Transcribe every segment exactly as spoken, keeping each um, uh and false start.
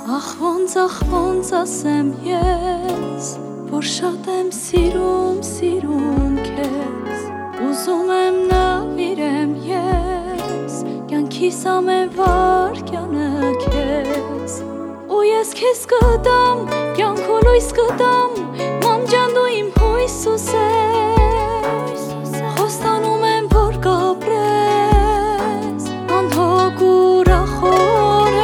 Ախ ոնց ախ ոնց ասեմ ես, որ շատ եմ սիրում, սիրում քեզ, ուզում եմ նվիրեմ ես կյանքիս ամեն վայրկյանը քեզ, ու ես քեզ կտամ, կյանքո լույս կտամ, մամ ջան դու իմ հույսս ես, խոստանում եմ որ կապրես, անհոգ ուրախորեն.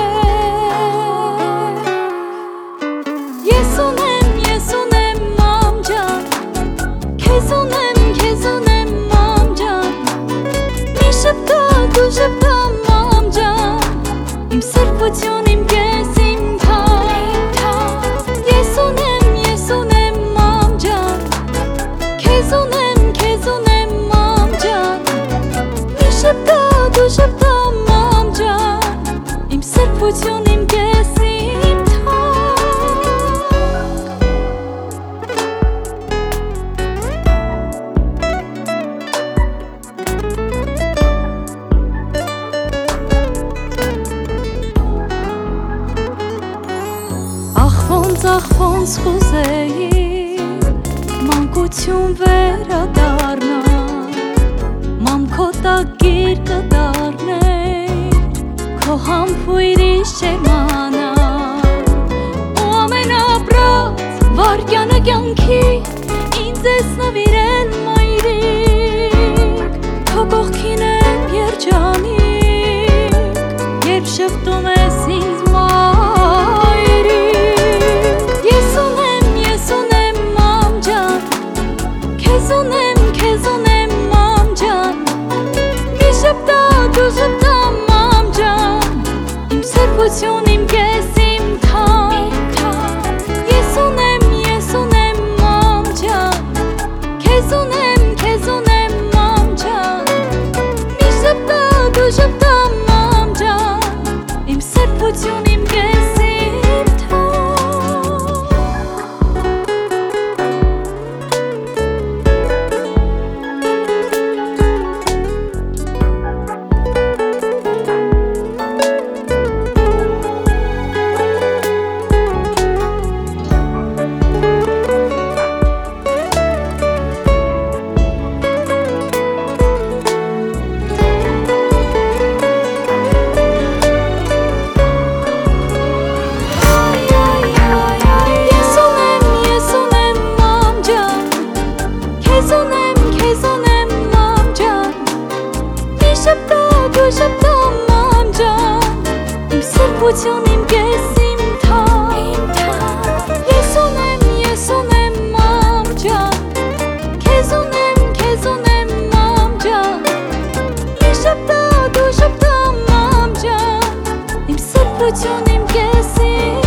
Ես ունեմ, ես ունեմ մամ ջան, քեզ ունեմ, քեզ ունեմ մամ ջան, մի շփթա դու շփթա մամ ջան, իմ սրբություն, իմ կես, իմ թան. Ես ունեմ, ես ունեմ մամ ջան, քեզ ունեմ, քեզ ունեմ մամ ջան, մի շփթա դու շփթա մամ ջան, իմ սրբություն, իմ կես, իմ թան. Ախ ոնց կուզեի մանկություն վերադառնա, մամ քո տակիր կդառներ, քո համբույրի շեմանա, ու ամենապրած վայրկյանը կյանքի ինձ ես նվիրել մայրիկ, քո կողքին եմ երջանիկ, երբ շփթում ես ինձ մայրիկ. Ես ունեմ, ես ունեմ մամ ջան, քեզ ունեմ, քեզ ունեմ մամ ջան, մի շփթա դու շփթա մամ ջան, իմ սրբություն, իմ կես, իմ թան. Ես ունեմ, ես ունեմ մամ ջան, քեզ ունեմ, քեզ ունեմ մամ ջան, մի շփթա դու շփթա մամ ջան, իմ սրբություն, իմ կես, իմ թան. Շփթա մամ ջան, իմ սրբություն, իմ կես, իմ թան. Ես ունեմ, ես ունեմ մամ ջան, քեզ ունեմ, քեզ ունեմ մամ ջան, մի շփթա դու շփթա մամ ջան, իմ սրբություն, իմ կես, իմ